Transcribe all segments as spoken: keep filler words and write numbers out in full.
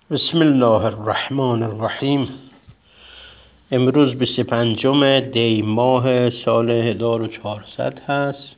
بسم الله الرحمن الرحیم. امروز بیست و پنجم دی ماه سال هزار و چهارصد هست.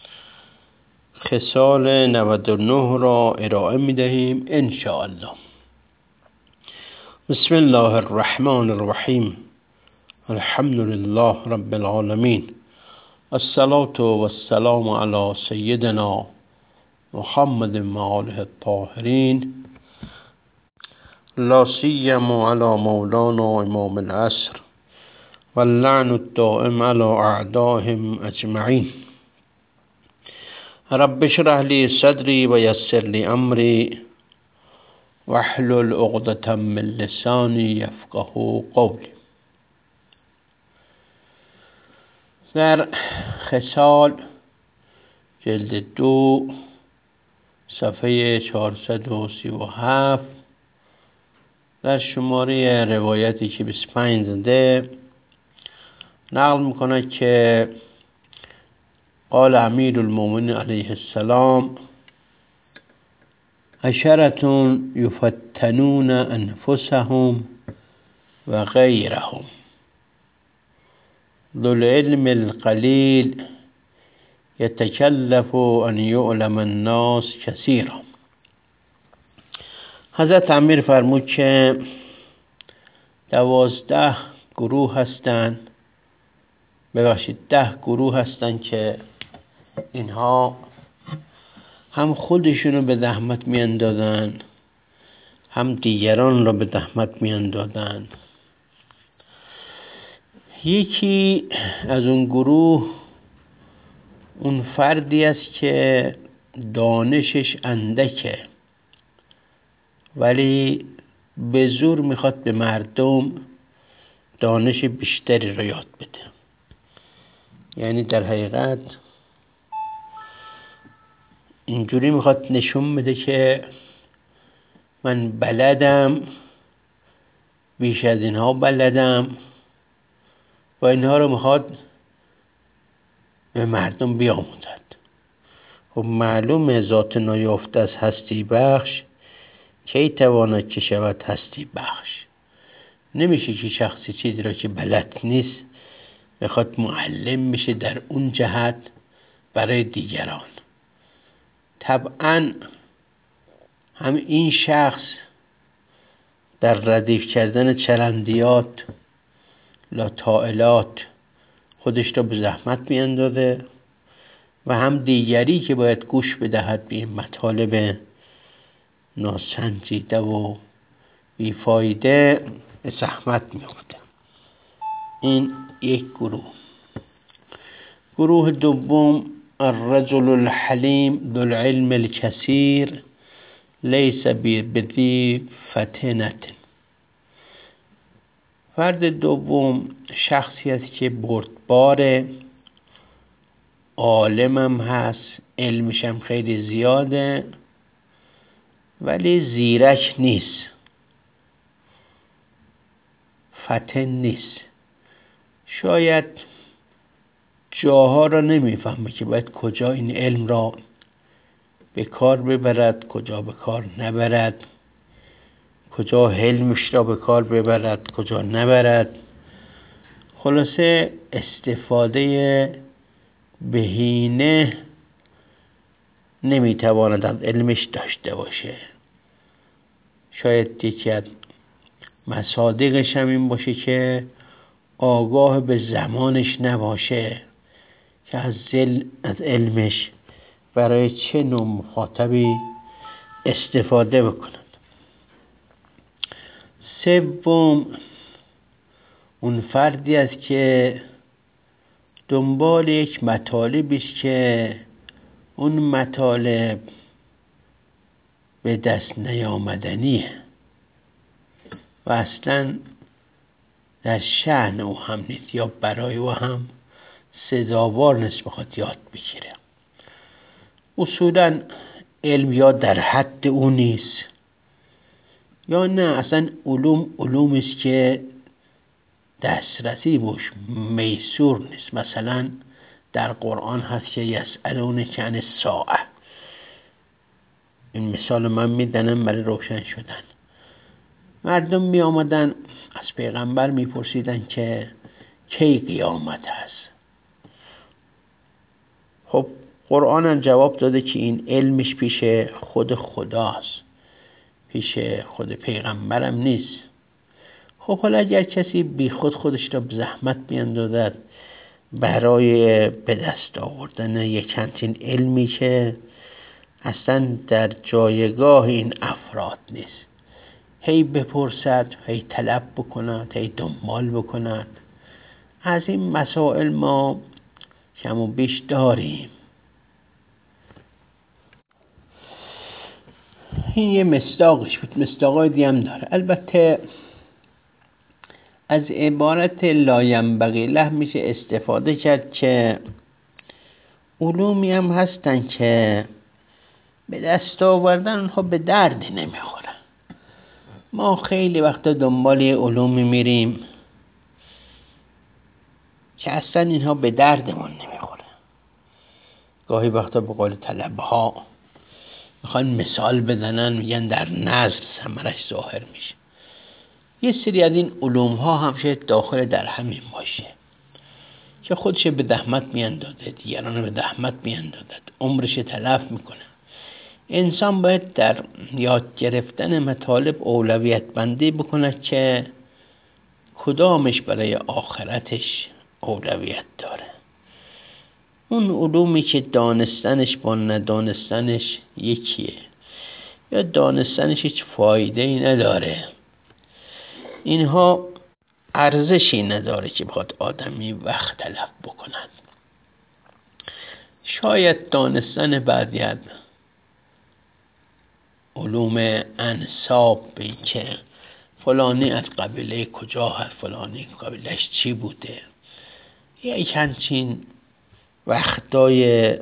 خصال نود و نه را ارائه می دهیم انشاءالله. بسم الله الرحمن الرحیم. الحمد لله رب العالمین. الصلاة والسلام علی سیدنا محمد و آله الطاهرین، لا سیما علی مولانا امام العصر واللعن الدائم علی اعدائهم اجمعین. رب اشرح لی صدری و یسر لی امری واحلل عقدة من لسانی یفقهوا قولی. در خصال جلد دو صفحه چهارصد و سی و هفت در شماره روایتی که بیست و پنج زده نقل میکنه که قال امیر المؤمنین علیه السلام: عشرة یفتنون انفسهم و غیرهم، ذو العلم القلیل یتکلف ان یعلم الناس کثیرا. حضرت امیر فرمود که دوازده گروه هستند، ببخشید ده گروه هستند که اینها هم خودشونو به زحمت میاندازن، هم دیگران را به زحمت میاندازن. یکی از اون گروه اون فردی است که دانشش اندکه ولی به زور میخواد به مردم دانش بیشتری رو یاد بده. یعنی در حقیقت اینجوری میخواد نشون بده که من بلدم، بیش از اینها بلدم و اینها رو میخواد به مردم بیاموزد. خب معلومه ذات نایافته از هستی بخش کی تواند که شود هستی بخش. نمیشه که شخصی چیزی را که بلد نیست بخواد معلم میشه در اون جهت برای دیگران. طبعا هم این شخص در ردیف کردن چرندیات لاتائلات خودش را به زحمت میاندازه و هم دیگری که باید گوش بدهد به این مطالب ناسنجیده و بیفایده به زحمت میفته. این یک گروه. گروه دوم: الرجل الحلیم ذو العلم الکثیر لیس بذی فتنة. فرد دوم شخصی است که بردباره، عالمم هست، علمش هم خیلی زیاده ولی زیرک نیست، فتن نیست. شاید جاها را نمیفهمه که باید کجا این علم را به کار ببرد، کجا به کار نبرد، کجا علمش را به کار ببرد، کجا نبرد. خلاصه استفاده بهینه نمیتواند از علمش داشته باشه. شاید یکی از مصادیقش هم این باشه که آگاه به زمانش نباشه که از, از علمش برای چه نوع مخاطبی استفاده بکنند. سوم اون فردی است که دنبال یک مطالبی است که اون مطالب به دست نیامدنیه و اصلا در شأن او هم نیست یا برای او هم سزاوار نیست بخواد یاد بگیره. اصولا علم یا در حد او نیست یا نه اصلا علوم علومی است که دسترسی بهش میسور نیست. مثلا در قرآن هست که یسألونک عن الساعه. این مثال من میدنم برای روشن شدن. مردم می آمدن از پیغمبر می پرسیدن که کی قیامت هست. خب قرآن هم جواب داده که این علمش پیش خود خداست، پیش خود پیغمبرم نیست. خب حالا اگر کسی بی خود خودش را به زحمت بیندازد برای به دست آوردن یک همچین علمی که اصلا در جایگاه این افراد نیست، هی بپرسد، هی طلب بکند، هی دنبال بکند، از این مسائل ما کم و بیش داریم. این یه مصداقش بود. مصداقای دیگه هم داره. البته از عبارت لاینبغی له میشه استفاده کرد که علومی هم هستن که به دست آوردن اونها به دردی نمیخورن. ما خیلی وقتا دنبال یه علومی میریم که اصلا اینها به دردمون نمیخوره. گاهی وقتا به قول طلبه ها میخوان مثال بزنن، میگن در نظر ثمرش ظاهر میشه. یه سری از این علوم ها هم شاید داخل در همین باشه که خودش به زحمت میاندازه، دیگران به زحمت میاندازد، عمرش تلف میکنه. انسان باید در یاد گرفتن مطالب اولویت بندی بکنه که کدامش برای آخرتش اولویت داره. اون علومی که دانستنش با ندانستنش یکیه یا دانستنش هیچ فایده ای نداره، اینها ارزشی نداره که بخواد آدمی وقت تلف بکنن. شاید دانستن بعضی از علوم انساب، به این که فلانی از قبیله کجا هست، فلانی قبیلهش چی بوده، یک همچین وقتای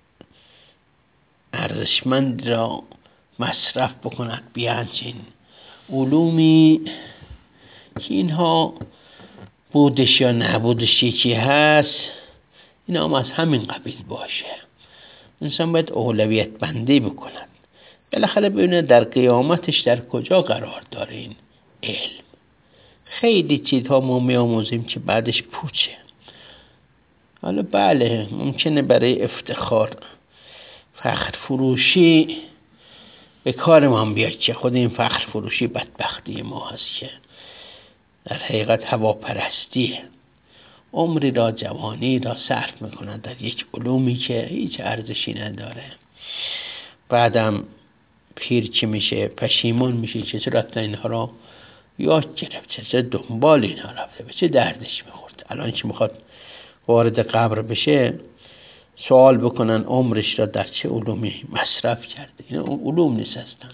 ارزشمند را مصرف بکند بیا همچین علومی که اینها بودش یا نبودش یکی هست، اینا هم از همین قبیل باشه. انسان باید اولویت بندی بکند، بالاخره ببینه در قیامتش در کجا قرار داره این علم. خیلی چیزها ما می آموزیم که بعدش پوچه. حالا بله ممکنه برای افتخار فخر فروشی به کار ما بیاد که خود این فخر فروشی بدبختی ما هست که در حقیقت هواپرستیه. عمری را، جوانی را صرف میکنن در یک علومی که هیچ ارزشی نداره. بعدم پیر که میشه پشیمون میشه که چرا اینها را یاد گرفت، چرا دنبال اینها رفته، به چه دردش میخورد. الان که میخواد وارد قبر بشه سوال بکنن عمرش را در چه علومی مصرف کرده. اینا علوم نیست هستن.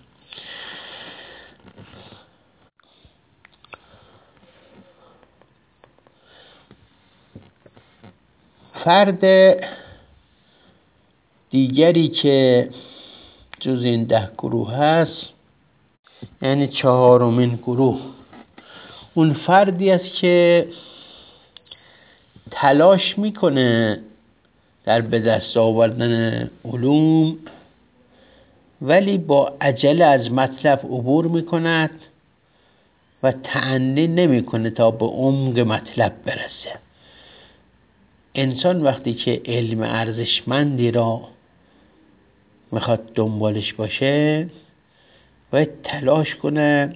فرد دیگری که جز این ده گروه هست، یعنی چهارمین گروه، اون فردی است که تلاش میکنه در به دست آوردن علوم ولی با عجله از مطلب عبور میکند و تأنی نمیکنه تا به عمق مطلب برسه. انسان وقتی که علم ارزشمندی را میخواد دنبالش باشه باید تلاش کنه،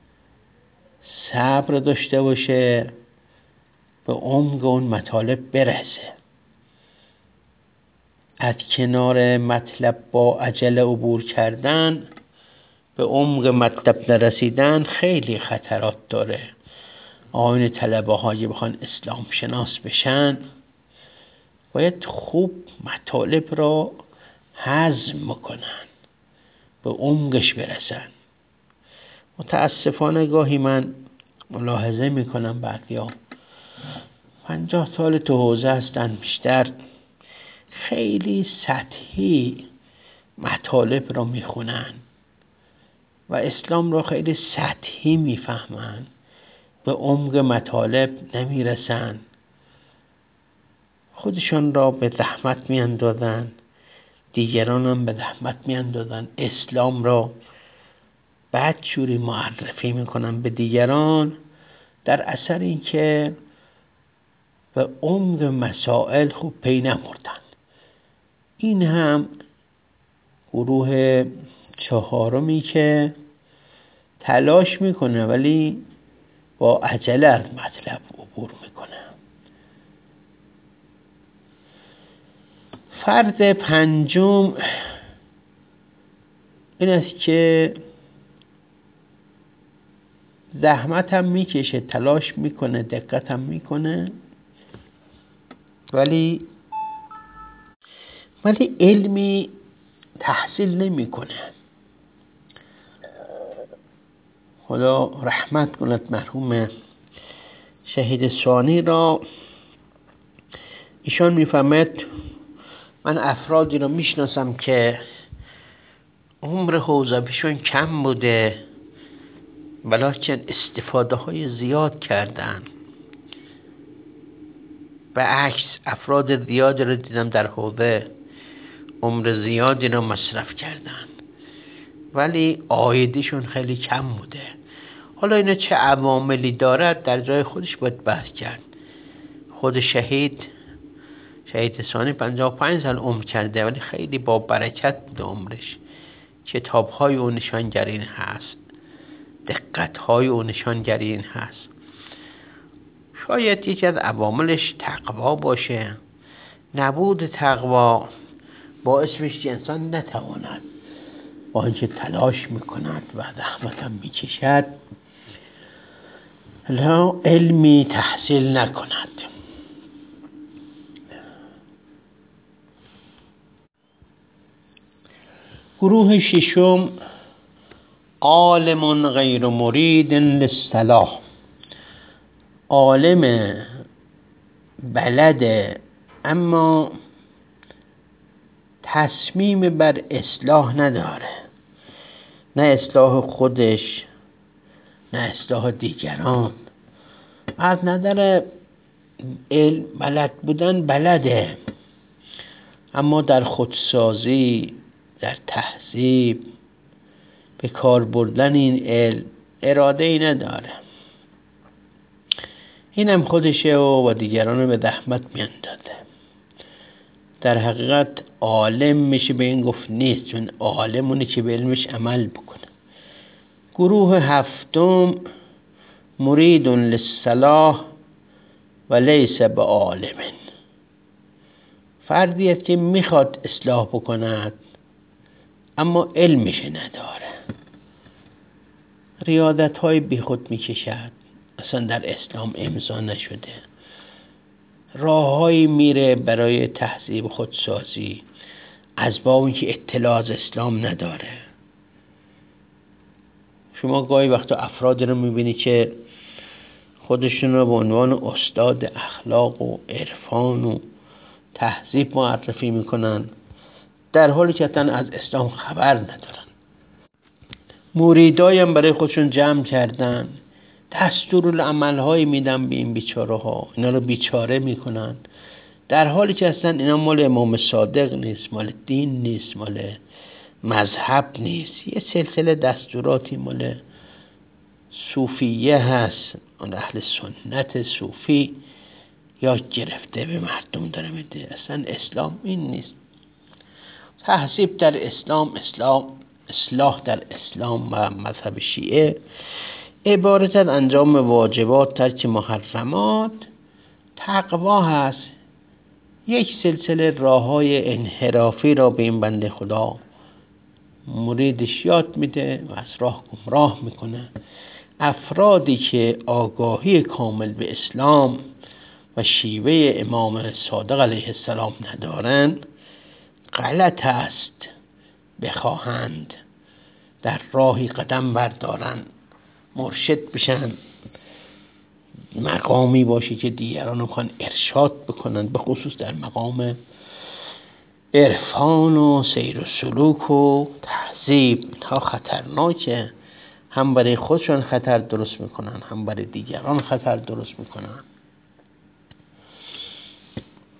صبر داشته باشه، به عمق اون مطالب برسه. از کنار مطلب با عجله عبور کردن، به عمق مطلب نرسیدن خیلی خطرات داره. آین طلبه هایی بخوان اسلام شناس بشن باید خوب مطالب را هضم کنن، به عمقش برسن. متاسفانه گاهی من ملاحظه میکنم بعضیا پنجاه سال تو حوزه هستن، بیشتر خیلی سطحی مطالب را میخونن و اسلام را خیلی سطحی میفهمن، به عمق مطالب نمیرسن، خودشان را به زحمت میاندازن، دیگران هم به زحمت میاندازن، اسلام را بدجوری معرفی میکنن به دیگران، در اثر اینکه به عمق مسائل خوب پی نبردن. این هم گروه چهارمی که تلاش میکنه ولی با عجله از مطلب عبور میکنه. فرد پنجم این است که زحمت هم میکشه، تلاش میکنه، دقت هم میکنه، ولی ولی علمی تحصیل نمیکنه. خدا رحمت کند مرحوم شهید ثانی را. ایشان میفهمد من افرادی رو میشناسم که عمر حوزویشون کم بوده ولیکن استفاده های زیاد کردن. به عکس افراد زیادی رو دیدم در حوزه عمر زیادی رو مصرف کردن ولی عایدیشون خیلی کم بوده. حالا اینا چه عواملی دارد در جای خودش باید بحث کرد. خود شهید شهید ثانی پنجاه و پنج سال عمر کرده ولی خیلی با برکت بوده عمرش. کتاب های او نشانگر این هست، دقت های او نشانگر این هست. شاید یکی از عواملش تقوا باشه. نبود تقوا باعث میشه که انسان نتواند با اینکه تلاش میکند و زحمت هم میکشد لا علمی تحصیل نکند. گروه ششم عالم غیر مرید للصلاح. عالم بلده اما تصمیم بر اصلاح نداره، نه اصلاح خودش نه اصلاح دیگران. از نظر علم بلد بودن بلده اما در خودسازی، در تهذیب، به کار بردن این علم اراده ای نداره. اینم خودشه و با دیگران رو به زحمت میاندازه. در حقیقت عالم میشه به این گفت نیست، چون عالم اونه که به علمش عمل بکنه. گروه هفتم مرید للصلاح و لیس به عالم. فردی است که میخواد اصلاح بکند اما علمش نداره، ریاضت های بی خود میکشد، اصلا در اسلام امضا نشده، راههایی میره برای تهذیب خودسازی از باب اینکه اطلاع از اسلام نداره. شما گاهی وقتا افرادی رو میبینی که خودشون رو به عنوان استاد اخلاق و عرفان و تهذیب معرفی میکنن در حالی که اصلا از اسلام خبر ندارن. مریدایی هم برای خودشون جمع کردن، دستورالعمل های میدن به این بیچاره ها، اینا رو بیچاره میکنن در حالی که اصلا اینا مال امام صادق نیست، مال دین نیست، مال مذهب نیست. یه سلسله دستوراتی مال صوفیه هست، اون اهل سنت صوفی یاد گرفته به مردم داره میده. اصلا اسلام این نیست. تهذیب در اسلام، اسلام اصلاح در اسلام و مذهب شیعه عبارت از انجام واجبات، ترک محرمات، تقوا هست. یک سلسله راه های انحرافی را به این بنده خدا مریدش یاد میده و از راه گمراه میکنه. افرادی که آگاهی کامل به اسلام و شیوه امام صادق علیه السلام ندارند غلط است بخواهند در راهی قدم بردارن، مرشد بشن، مقامی باشه که دیگران رو خواهن ارشاد بکنن، به خصوص در مقام عرفان و سیر و سلوک و تهذیب. تا خطرناکه، هم برای خودشون خطر درست میکنن هم برای دیگران خطر درست میکنن.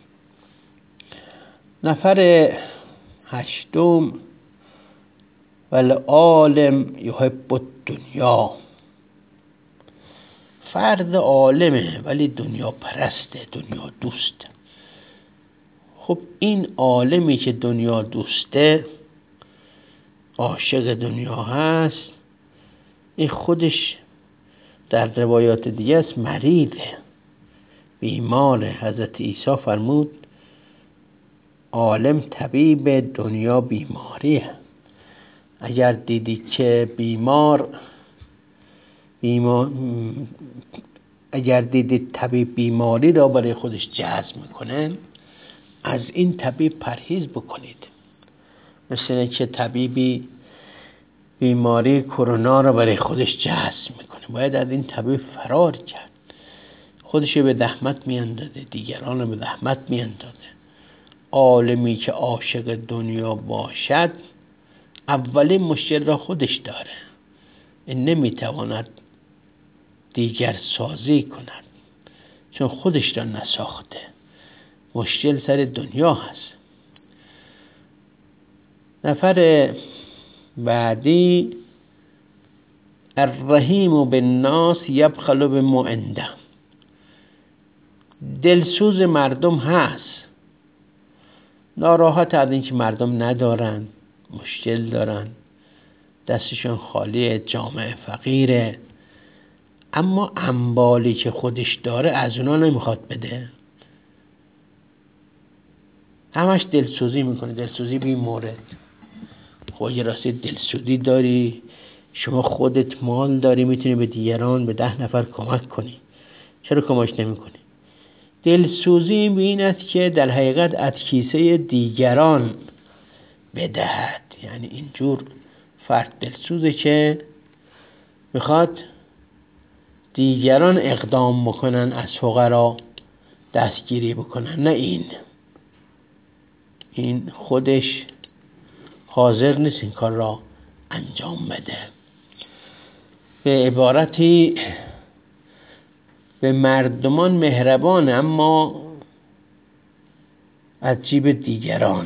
نفر هشتم والعالم یحب الدنیا. فرد عالمه ولی دنیا پرسته، دنیا دوسته. خب این عالمی که دنیا دوسته، عاشق دنیا هست، این خودش در روایات دیگه است مریضه، بیماره. حضرت عیسی فرمود عالم طبیب دنیا بیماریه. اگر دیدی که بیمار بیمار اگر دیدید طبیب بیماری را برای خودش جذب میکنه، از این طبیب پرهیز بکنید. مثل که طبیبی بیماری کرونا را برای خودش جذب میکنه، باید از این طبیب فرار کرد. خودش به زحمت میاندازه، دیگران رو به زحمت میاندازه. عالمی که عاشق دنیا باشد اولین مشکل را خودش داره، این نمیتواند دیگر سازی کند چون خودش را نساخته. مشکل سر دنیا هست. نفر بعدی الرحیم بالناس یبخل بما عنده. دلسوز مردم هست، ناراحت از اینکه مردم ندارن، مشکل دارن، دستشون خالیه، جامعه فقیره، اما اموالی که خودش داره از اونا نمیخواد بده، همش دلسوزی میکنه. دلسوزی بی مورد. خب یه راستی دلسوزی داری، شما خودت مال داری، میتونی به دیگران، به ده نفر کمک کنی، چرا کمک نمی کنی؟ دلسوزی این است که در حقیقت از کیسه دیگران بدهد. یعنی اینجور فرد دلسوزه که میخواد دیگران اقدام بکنن، از فقرا دستگیری بکنن، نه این این خودش حاضر نیست این کار را انجام بده. به عبارتی به مردمان مهربان اما از جیب دیگران.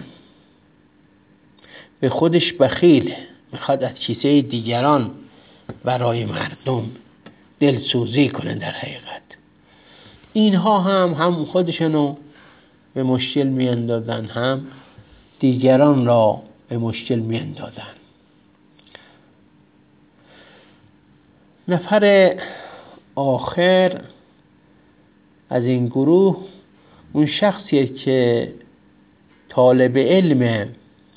به خودش بخیل، میخواد از کیسه دیگران برای مردم دلسوزی کنه. در حقیقت اینها هم هم خودشونو به مشکل میاندازن، هم دیگران را به مشکل میاندازن. نفر آخر از این گروه اون شخصیه که طالب علم،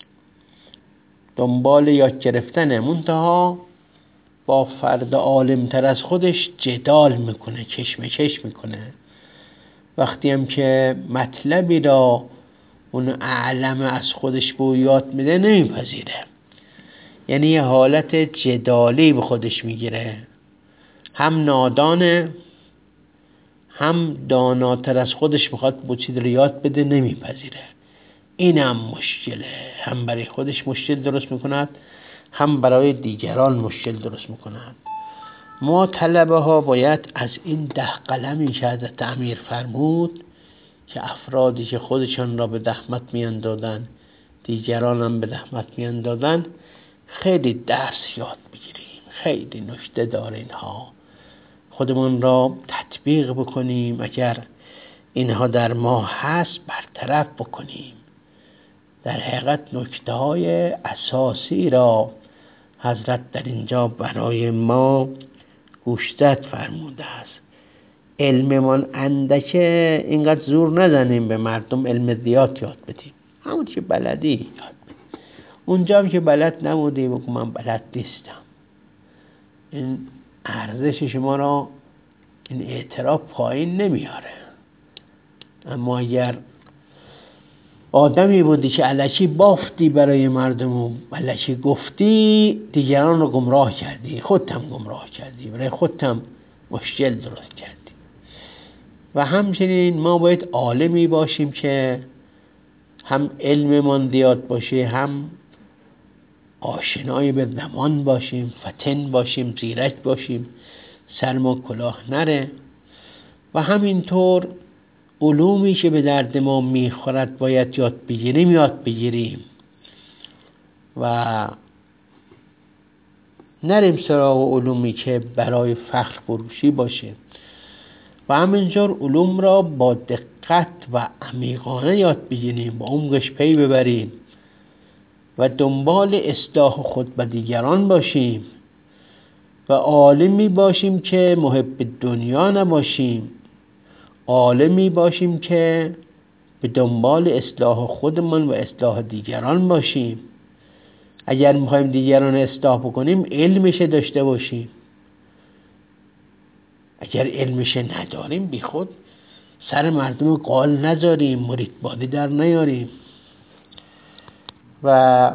دنبال یاد گرفتنه، منتها با فرد عالم تر از خودش جدال میکنه، کشمکش میکنه. وقتی هم که مطلبی را اون اعلم از خودش به یاد میده نمیپذیره، یعنی یه حالت جدالی به خودش میگیره. هم نادانه، هم داناتر از خودش میخواد با چیز رو یاد بده، نمیپذیره. اینم مشکله، هم برای خودش مشکل درست میکند، هم برای دیگران مشکل درست میکند. ما طلبه ها باید از این ده قلمی که حضرت امیر فرمود که افرادی که خودشان را به زحمت میاندازن، دیگران هم به زحمت میاندازن، خیلی درس یاد بگیریم. خیلی نکته داره اینها، خودمون را تطبیق بکنیم. اگر اینها در ما هست برطرف بکنیم. در حقیقت نکته های اساسی را حضرت در اینجا برای ما گوشزد فرموده است. علممان اندکه، اینقدر زور نزنیم به مردم علم زیاد یاد بدیم، همون که بلدی یاد بدیم. اونجا که بلد نبودی بگو من بلد نیستم. این ارزش شما را، این اعتراف پایین نمیاره. اما اگر آدمی بودی که الکی بافتی برای مردم و الکی گفتی، دیگران رو گمراه کردی، خودت هم گمراه کردی، برای خودت هم مشکل درست کردی. و همچنین ما باید عالمی باشیم که هم علممون زیاد باشه، هم آشنایی به زمان باشیم، فطن باشیم، زیرک باشیم، سرما کلاه نره. و همینطور علومی که به درد ما میخورد باید یاد بگیریم یاد بگیریم و نریم سراغ علومی که برای فخر فروشی باشه و همینجور علوم را با دقت و عمیقانه یاد بگیریم، با عمقش پی ببریم و دنبال اصلاح خود و دیگران باشیم و عالمی باشیم که محب دنیا نباشیم، عالمی باشیم که به دنبال اصلاح خودمان و اصلاح دیگران باشیم. اگر میخوایم دیگران اصلاح بکنیم علمش داشته باشیم، اگر علمش نداریم بی خود سر مردم قال نذاریم، مرید بادی در نیاریم. و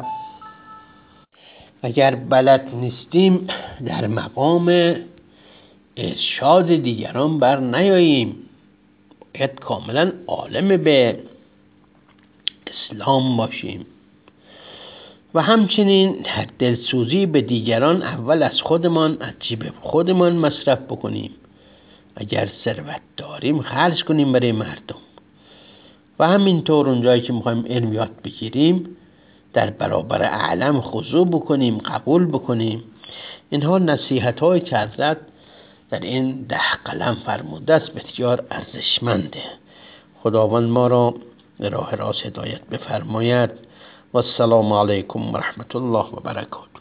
اگر بلد نیستیم در مقام ارشاد دیگران بر نیاییم، باید کاملا عالم به اسلام باشیم. و همچنین در دلسوزی به دیگران اول از خودمان از جیب خودمان مصرف بکنیم، اگر ثروت داریم خرج کنیم برای مردم. و همینطور اونجایی که میخوایم علم یاد بگیریم در برابر اعلم خضوع بکنیم، قبول بکنیم. اینها نصیحت هایی که حضرت در این ده قلم فرموده است بسیار ارزشمنده. خداوند ما را به راه راست هدایت بفرماید. و السلام علیکم و رحمت الله و برکاته.